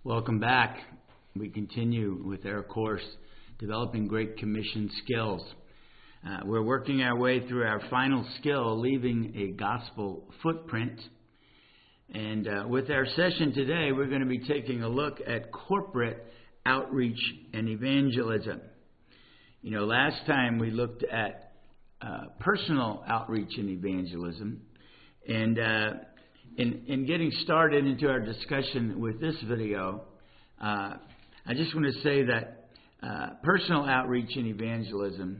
Welcome back. We continue with our course, Developing Great Commission Skills. We're working our way through our final skill, leaving a gospel footprint. And with our session today, we're going to be taking a look at corporate outreach and evangelism. You know, last time we looked at personal outreach and evangelism. And in getting started into our discussion with this video, I just want to say that personal outreach and evangelism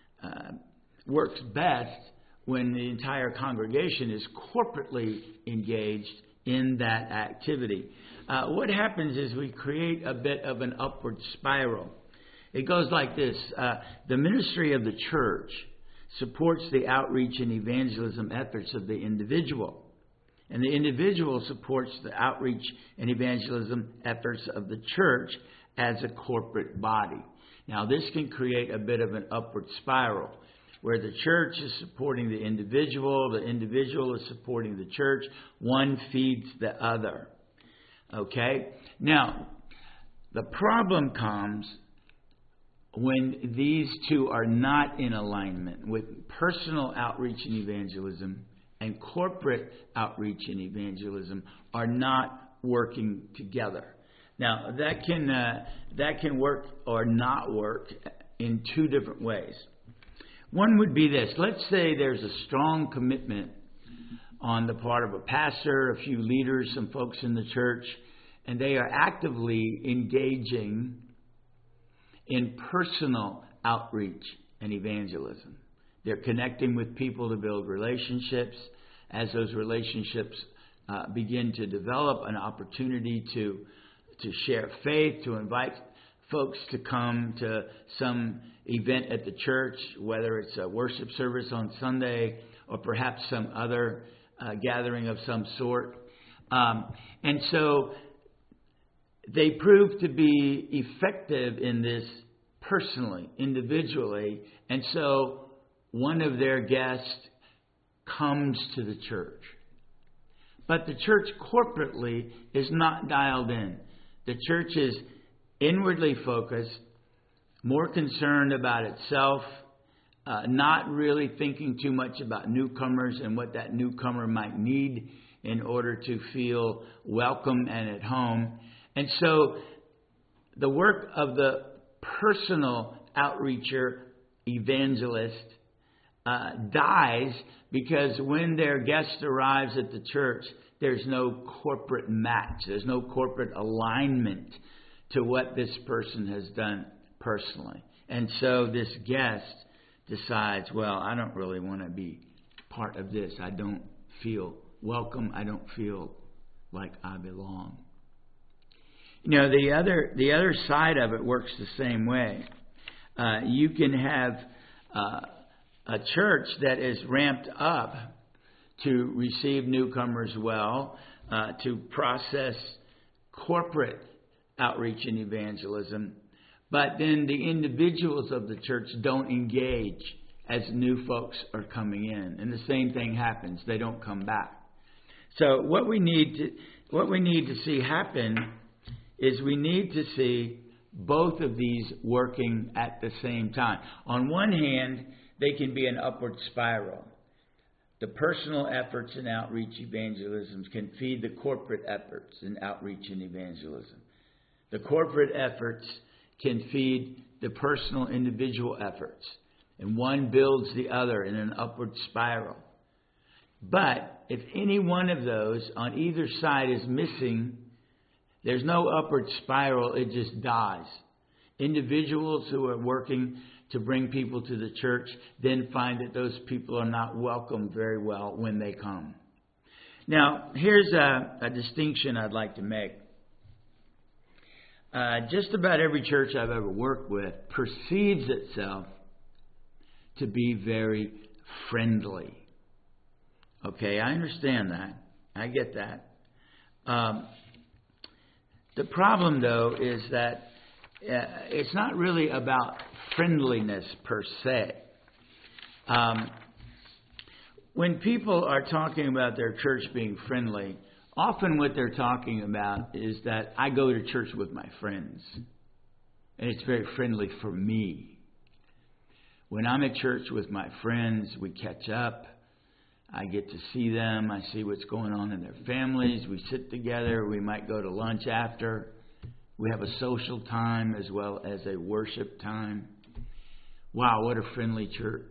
works best when the entire congregation is corporately engaged in that activity. What happens is we create a bit of an upward spiral. It goes like this. The ministry of the church supports the outreach and evangelism efforts of the individual. And the individual supports the outreach and evangelism efforts of the church as a corporate body. Now, this can create a bit of an upward spiral where the church is supporting the individual is supporting the church. One feeds the other. Okay? Now, the problem comes when these two are not in alignment with personal outreach and evangelism, and corporate outreach and evangelism are not working together. Now, that can work or not work in two different ways. One would be this. Let's say there's a strong commitment on the part of a pastor, a few leaders, some folks in the church, and they are actively engaging in personal outreach and evangelism. They're connecting with people to build relationships. As those relationships begin to develop, an opportunity to share faith, to invite folks to come to some event at the church, whether it's a worship service on Sunday or perhaps some other gathering of some sort. And so they prove to be effective in this personally, individually, and so one of their guests comes to the church. But the church corporately is not dialed in. The church is inwardly focused, more concerned about itself, not really thinking too much about newcomers and what that newcomer might need in order to feel welcome and at home. And so the work of the personal outreacher, evangelist, dies because when their guest arrives at the church, there's no corporate match. There's no corporate alignment to what this person has done personally. And so this guest decides, well, I don't really want to be part of this. I don't feel welcome. I don't feel like I belong. You know, the other side of it works the same way. You can have a church that is ramped up to receive newcomers well, to process corporate outreach and evangelism, but then the individuals of the church don't engage as new folks are coming in, and the same thing happens. They don't come back. So what we need to see happen is we need to see both of these working at the same time. On one hand, they can be an upward spiral. The personal efforts in outreach evangelism can feed the corporate efforts in outreach and evangelism. The corporate efforts can feed the personal individual efforts. And one builds the other in an upward spiral. But if any one of those on either side is missing, there's no upward spiral, it just dies. Individuals who are working to bring people to the church then find that those people are not welcomed very well when they come. Now, here's a distinction I'd like to make. Just about every church I've ever worked with perceives itself to be very friendly. Okay, I understand that. I get that. The problem, though, is that it's not really about friendliness per se. When people are talking about their church being friendly, Often what they're talking about is that I go to church with my friends, and it's very friendly for me. When I'm at church with my friends, we catch up. I get to see them. I see what's going on in their families. We sit together. We might go to lunch after. We have a social time as well as a worship time. Wow, what a friendly church.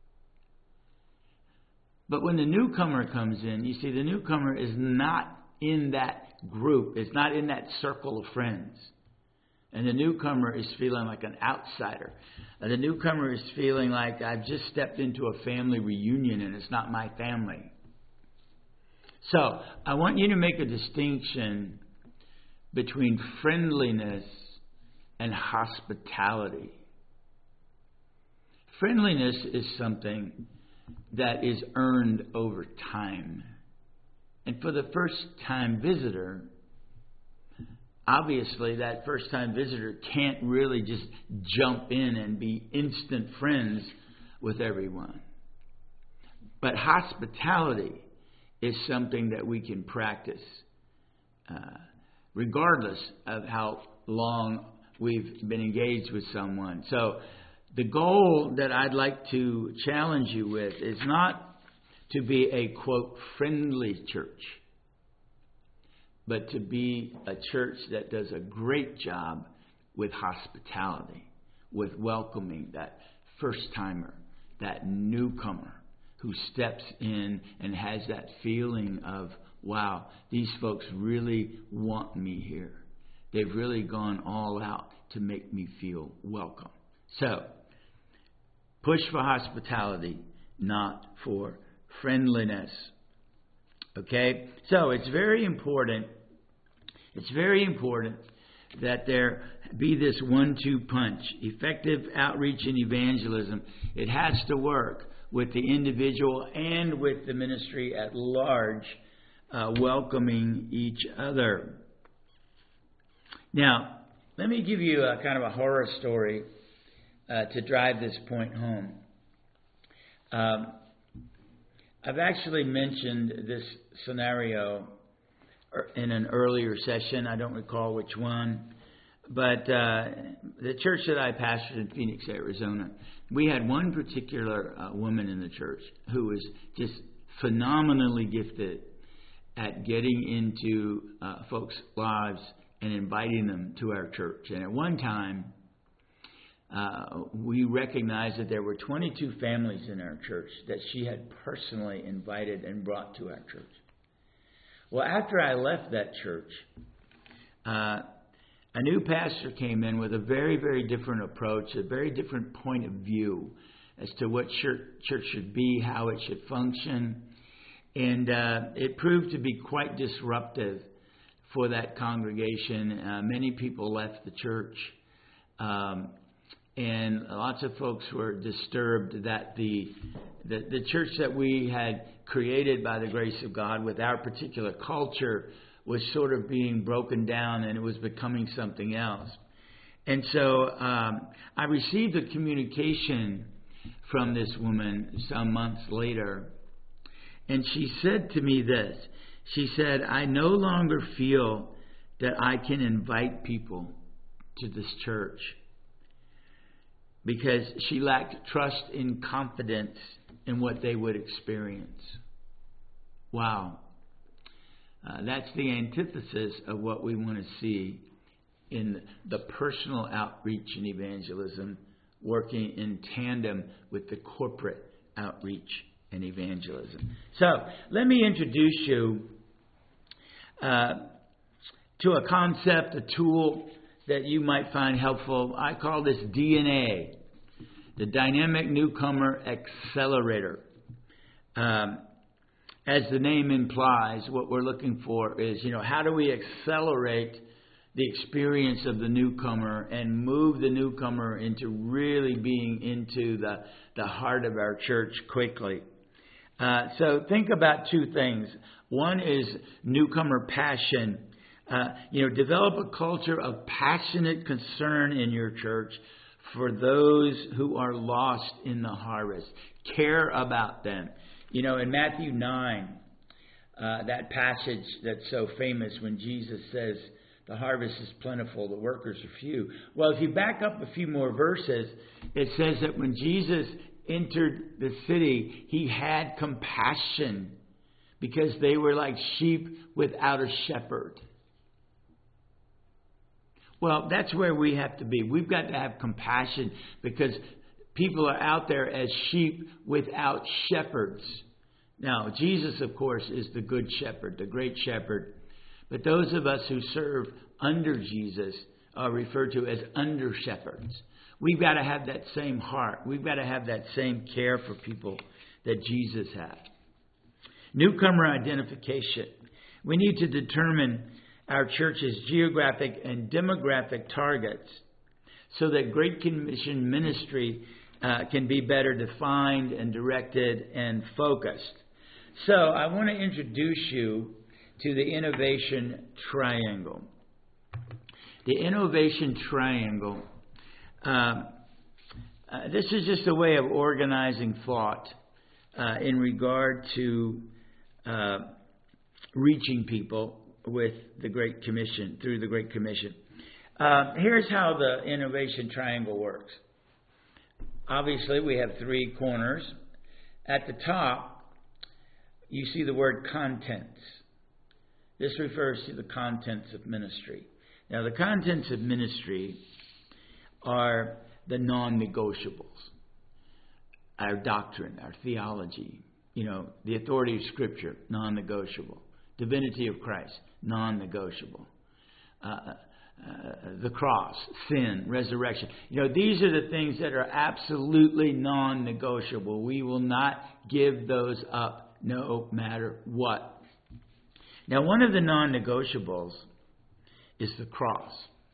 But when the newcomer comes in, you see, the newcomer is not in that group. It's not in that circle of friends. And the newcomer is feeling like an outsider. The newcomer is feeling like I've just stepped into a family reunion and it's not my family. So I want you to make a distinction between friendliness and hospitality. Friendliness is something that is earned over time. And for the first-time visitor, obviously that first-time visitor can't really just jump in and be instant friends with everyone. But hospitality is something that we can practice regardless of how long we've been engaged with someone. So the goal that I'd like to challenge you with is not to be a, quote, friendly church, but to be a church that does a great job with hospitality, with welcoming that first-timer, that newcomer who steps in and has that feeling of, wow, these folks really want me here. They've really gone all out to make me feel welcome. So, push for hospitality, not for friendliness. Okay? So, it's very important that there be this 1-2 punch. Effective outreach and evangelism. It has to work with the individual and with the ministry at large, welcoming each other. Now, let me give you a kind of a horror story to drive this point home. I've actually mentioned this scenario in an earlier session. I don't recall which one. But the church that I pastored in Phoenix, Arizona, we had one particular woman in the church who was just phenomenally gifted at getting into folks' lives and inviting them to our church. And at one time, we recognized that there were 22 families in our church that she had personally invited and brought to our church. Well, after I left that church, a new pastor came in with a very, very different approach, a very different point of view as to what church should be, how it should function. And it proved to be quite disruptive for that congregation. Many people left the church. And lots of folks were disturbed that the church that we had created by the grace of God with our particular culture was sort of being broken down and it was becoming something else. And so I received a communication from this woman some months later. And she said to me this. She said, I no longer feel that I can invite people to this church, because she lacked trust and confidence in what they would experience. Wow. That's the antithesis of what we want to see in the personal outreach and evangelism, working in tandem with the corporate outreach and evangelism. So, let me introduce you to a concept, a tool that you might find helpful. I call this DNA, the Dynamic Newcomer Accelerator. As the name implies, what we're looking for is, how do we accelerate the experience of the newcomer and move the newcomer into really being into the heart of our church quickly. So think about two things. One is newcomer passion. Develop a culture of passionate concern in your church for those who are lost in the harvest. Care about them. In Matthew 9, that passage that's so famous when Jesus says, the harvest is plentiful, the workers are few. Well, if you back up a few more verses, it says that when Jesus entered the city, he had compassion because they were like sheep without a shepherd. Well, that's where we have to be. We've got to have compassion because people are out there as sheep without shepherds. Now, Jesus, of course, is the good shepherd, the great shepherd. But those of us who serve under Jesus are referred to as under shepherds. We've got to have that same heart. We've got to have that same care for people that Jesus had. Newcomer identification. We need to determine our church's geographic and demographic targets so that Great Commission ministry can be better defined and directed and focused. So I want to introduce you to the innovation triangle. The innovation triangle, this is just a way of organizing thought in regard to reaching people with the Great Commission, through the Great Commission. Here's how the innovation triangle works. Obviously, we have three corners. At the top, you see the word contents. This refers to the contents of ministry. Now, the contents of ministry are the non-negotiables. Our doctrine, our theology, the authority of Scripture, non-negotiable. Divinity of Christ, non-negotiable. The cross, sin, resurrection. These are the things that are absolutely non-negotiable. We will not give those up no matter what. Now, one of the non-negotiables is the cross.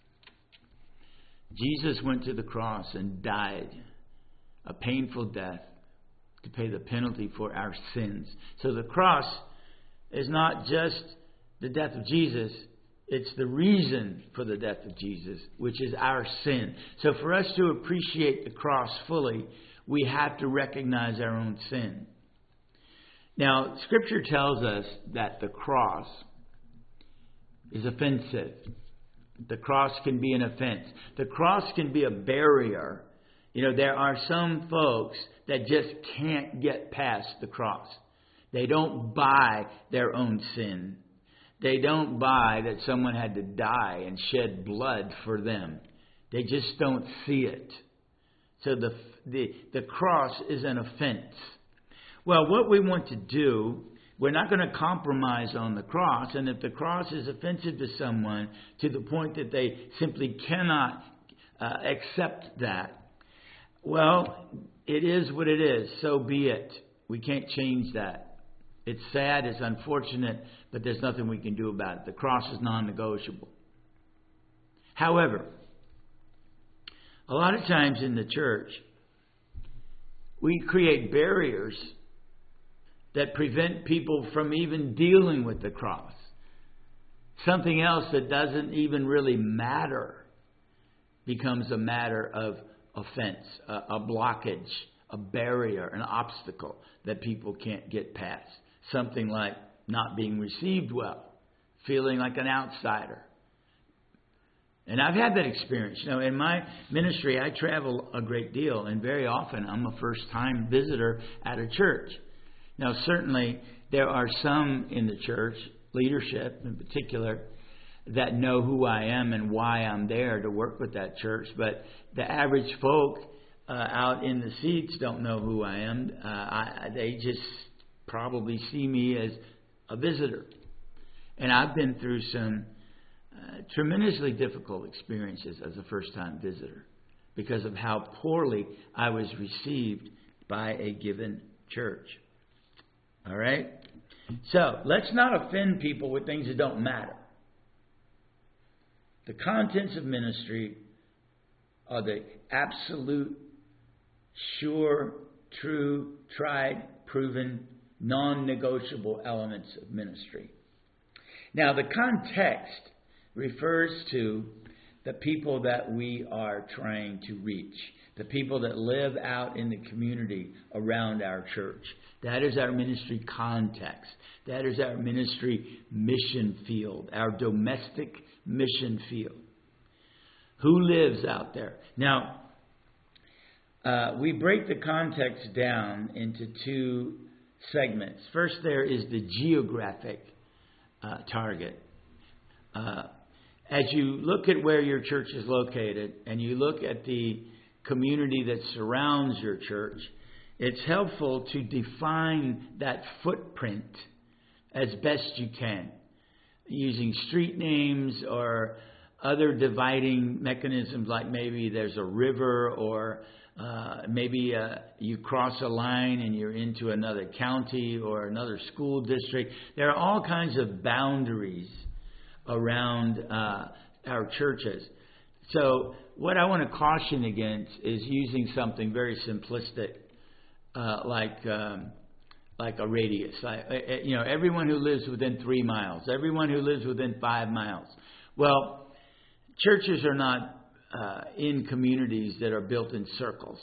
Jesus went to the cross and died a painful death to pay the penalty for our sins. So the cross is not just the death of Jesus, it's the reason for the death of Jesus, which is our sin. So for us to appreciate the cross fully, we have to recognize our own sin. Now, Scripture tells us that the cross is offensive. The cross can be an offense. The cross can be a barrier. There are some folks that just can't get past the cross. They don't buy their own sin. They don't buy that someone had to die and shed blood for them. They just don't see it. So the cross is an offense. Well, what we want to do, we're not going to compromise on the cross. And if the cross is offensive to someone to the point that they simply cannot accept that, well, it is what it is. So be it. We can't change that. It's sad, it's unfortunate, but there's nothing we can do about it. The cross is non-negotiable. However, a lot of times in the church, we create barriers that prevent people from even dealing with the cross. Something else that doesn't even really matter becomes a matter of offense, a blockage, a barrier, an obstacle that people can't get past. Something like not being received well, feeling like an outsider. And I've had that experience. In my ministry, I travel a great deal, and very often I'm a first-time visitor at a church. Now, certainly, there are some in the church, leadership in particular, that know who I am and why I'm there to work with that church. But the average folk out in the seats don't know who I am. They just probably see me as a visitor. And I've been through some tremendously difficult experiences as a first-time visitor because of how poorly I was received by a given church. All right? So, let's not offend people with things that don't matter. The contents of ministry are the absolute, sure, true, tried, proven, non-negotiable elements of ministry. Now, the context refers to the people that we are trying to reach, the people that live out in the community around our church. That is our ministry context. That is our ministry mission field, our domestic mission field. Who lives out there? Now, we break the context down into two segments. First, there is the geographic target. As you look at where your church is located and you look at the community that surrounds your church, it's helpful to define that footprint as best you can, using street names or other dividing mechanisms, like maybe there's a river, or maybe you cross a line and you're into another county or another school district. There are all kinds of boundaries around our churches. So what I want to caution against is using something very simplistic, like a radius. Everyone who lives within 3 miles, everyone who lives within 5 miles. Well, churches are not in communities that are built in circles.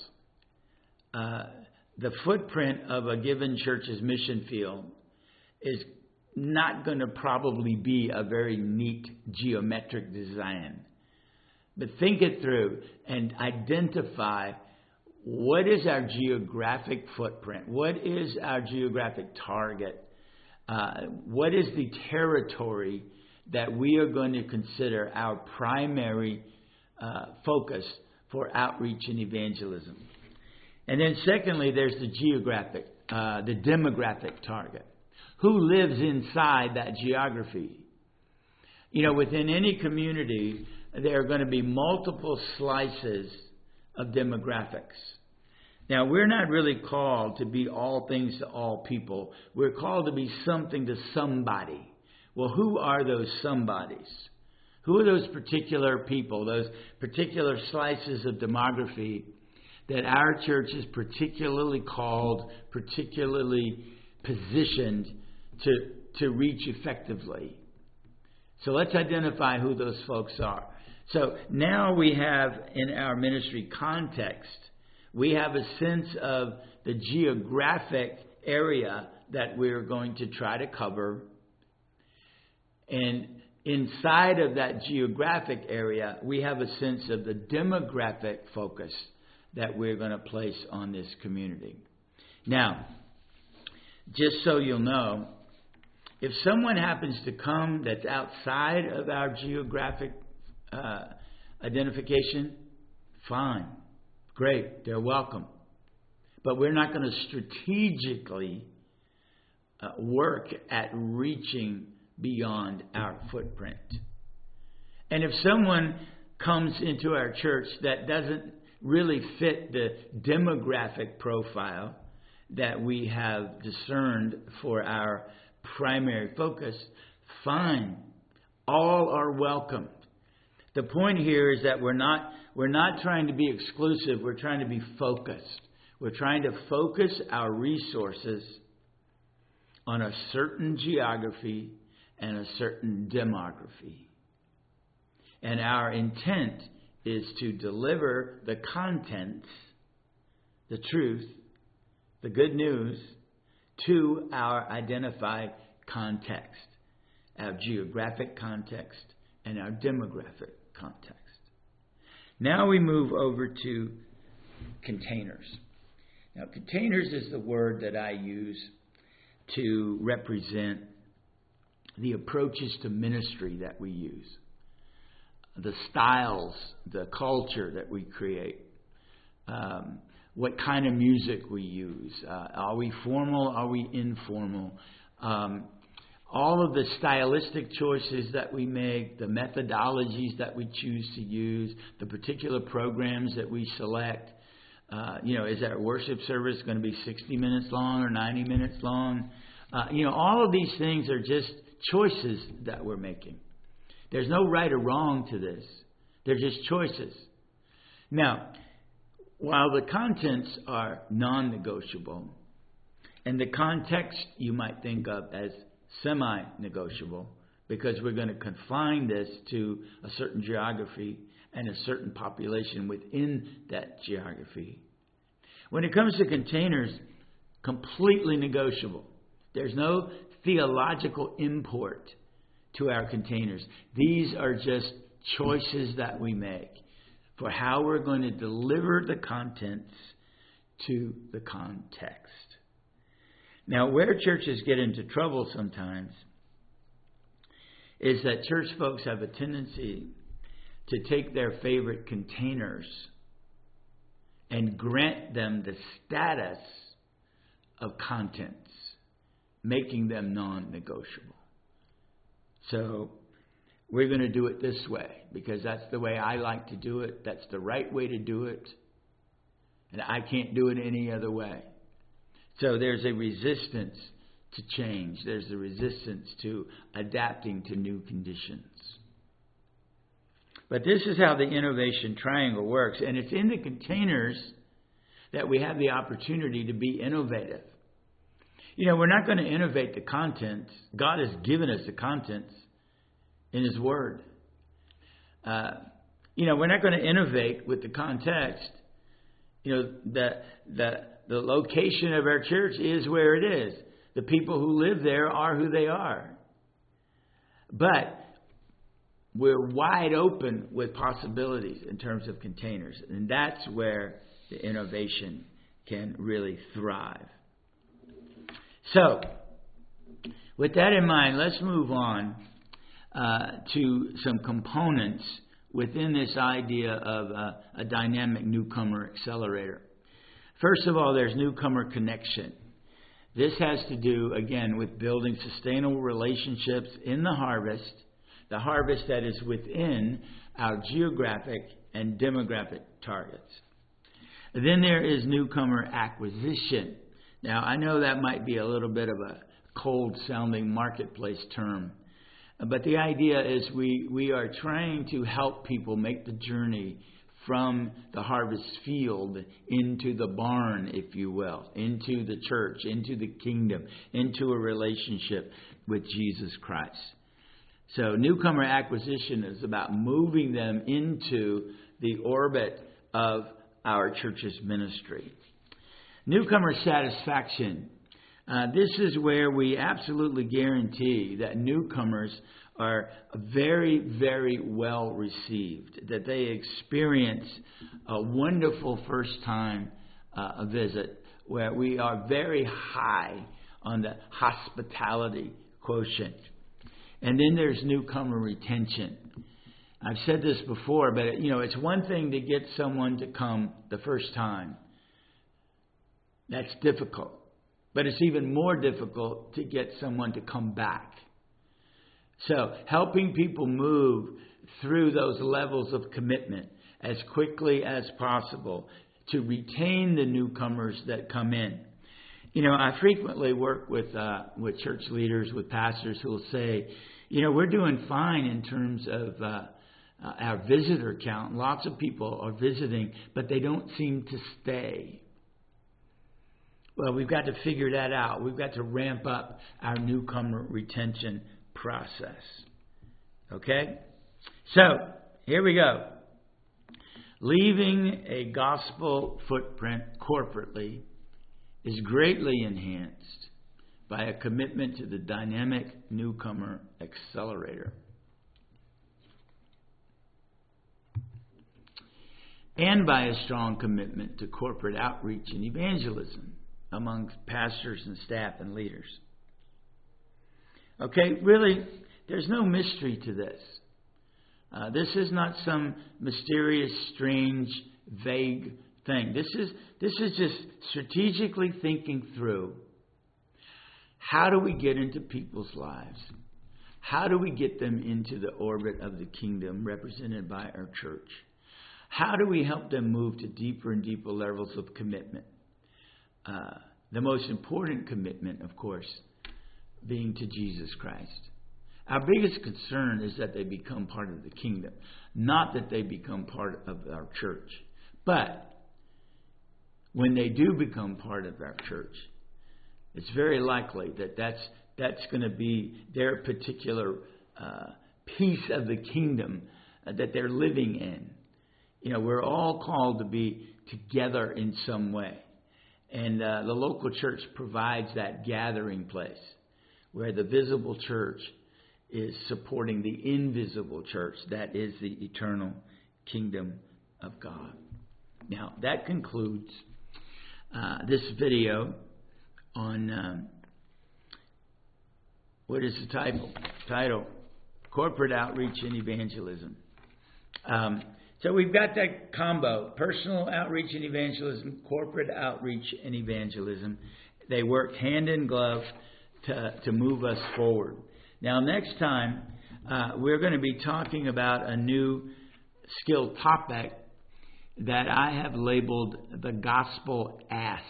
The footprint of a given church's mission field is not going to probably be a very neat geometric design. But think it through and identify, what is our geographic footprint? What is our geographic target? What is the territory that we are going to consider our primary focus for outreach and evangelism? And then secondly, there's the demographic target. Who lives inside that geography? Within any community, there are going to be multiple slices of demographics. Now, we're not really called to be all things to all people. We're called to be something to somebody. Well, who are those somebodies? Who are those particular people, those particular slices of demography that our church is particularly called, particularly positioned to reach effectively? So let's identify who those folks are. So now we have, in our ministry context, we have a sense of the geographic area that we're going to try to cover. And inside of that geographic area, we have a sense of the demographic focus that we're going to place on this community. Now, just so you'll know, if someone happens to come that's outside of our geographic identification, fine, great, they're welcome. But we're not going to strategically work at reaching beyond our footprint. And if someone comes into our church that doesn't really fit the demographic profile that we have discerned for our primary focus, fine. All are welcome. The point here is that we're not trying to be exclusive. We're trying to be focused. We're trying to focus our resources on a certain geography and a certain demography. And our intent is to deliver the contents, the truth, the good news, to our identified context, our geographic context and our demographic context. Now we move over to containers. Now, containers is the word that I use to represent the approaches to ministry that we use, the styles, the culture that we create, what kind of music we use. Are we formal? Are we informal? All of the stylistic choices that we make, the methodologies that we choose to use, the particular programs that we select. Is our worship service going to be 60 minutes long or 90 minutes long? All of these things are just choices that we're making. There's no right or wrong to this. They're just choices. Now, while the contents are non-negotiable, and the context you might think of as semi-negotiable, because we're going to confine this to a certain geography and a certain population within that geography. When it comes to containers, completely negotiable. There's no theological import to our containers. These are just choices that we make for how we're going to deliver the contents to the context. Now, where churches get into trouble sometimes is that church folks have a tendency to take their favorite containers and grant them the status of contents, making them non-negotiable. So we're going to do it this way because that's the way I like to do it. That's the right way to do it. And I can't do it any other way. So there's a resistance to change. There's a resistance to adapting to new conditions. But this is how the innovation triangle works. And it's in the containers that we have the opportunity to be innovative. You know, we're not going to innovate the contents. God has given us the contents in His Word. We're not going to innovate with the context. The location of our church is where it is. The people who live there are who they are. But we're wide open with possibilities in terms of containers. And that's where the innovation can really thrive. So, with that in mind, let's move on to some components within this idea of a dynamic newcomer accelerator. First of all, there's newcomer connection. This has to do, again, with building sustainable relationships in the harvest that is within our geographic and demographic targets. Then there is newcomer acquisition. Now, I know that might be a little bit of a cold-sounding marketplace term, but the idea is we are trying to help people make the journey from the harvest field into the barn, if you will, into the church, into the kingdom, into a relationship with Jesus Christ. So newcomer acquisition is about moving them into the orbit of our church's ministry. Newcomer satisfaction. This is where we absolutely guarantee that newcomers are very, very well received, that they experience a wonderful first time visit, where we are very high on the hospitality quotient. And then there's newcomer retention. I've said this before, but it's one thing to get someone to come the first time. That's difficult. But it's even more difficult to get someone to come back. So helping people move through those levels of commitment as quickly as possible to retain the newcomers that come in. I frequently work with church leaders, with pastors who will say, we're doing fine in terms of our visitor count. Lots of people are visiting, but they don't seem to stay. Well, we've got to figure that out. We've got to ramp up our newcomer retention process. Okay? So, here we go. Leaving a gospel footprint corporately is greatly enhanced by a commitment to the dynamic newcomer accelerator. And by a strong commitment to corporate outreach and evangelism amongst pastors and staff and leaders. Okay, really, there's no mystery to this. This is not some mysterious, strange, vague thing. This is just strategically thinking through, how do we get into people's lives? How do we get them into the orbit of the kingdom represented by our church? How do we help them move to deeper and deeper levels of commitment? The most important commitment, of course, being to Jesus Christ. Our biggest concern is that they become part of the kingdom, not that they become part of our church. But when they do become part of our church, it's very likely that that's going to be their particular piece of the kingdom that they're living in. We're all called to be together in some way. And the local church provides that gathering place where the visible church is supporting the invisible church. That is the eternal kingdom of God. Now, that concludes this video on, what is the title? Corporate Outreach and Evangelism. So we've got that combo, personal outreach and evangelism, corporate outreach and evangelism. They work hand in glove to move us forward. Now, next time, we're going to be talking about a new skill topic that I have labeled the Gospel Ask.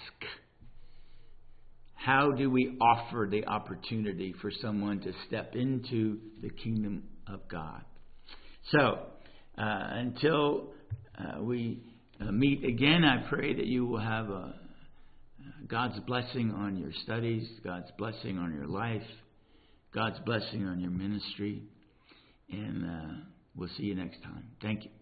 How do we offer the opportunity for someone to step into the kingdom of God? So, until we meet again, I pray that you will have God's blessing on your studies, God's blessing on your life, God's blessing on your ministry. And we'll see you next time. Thank you.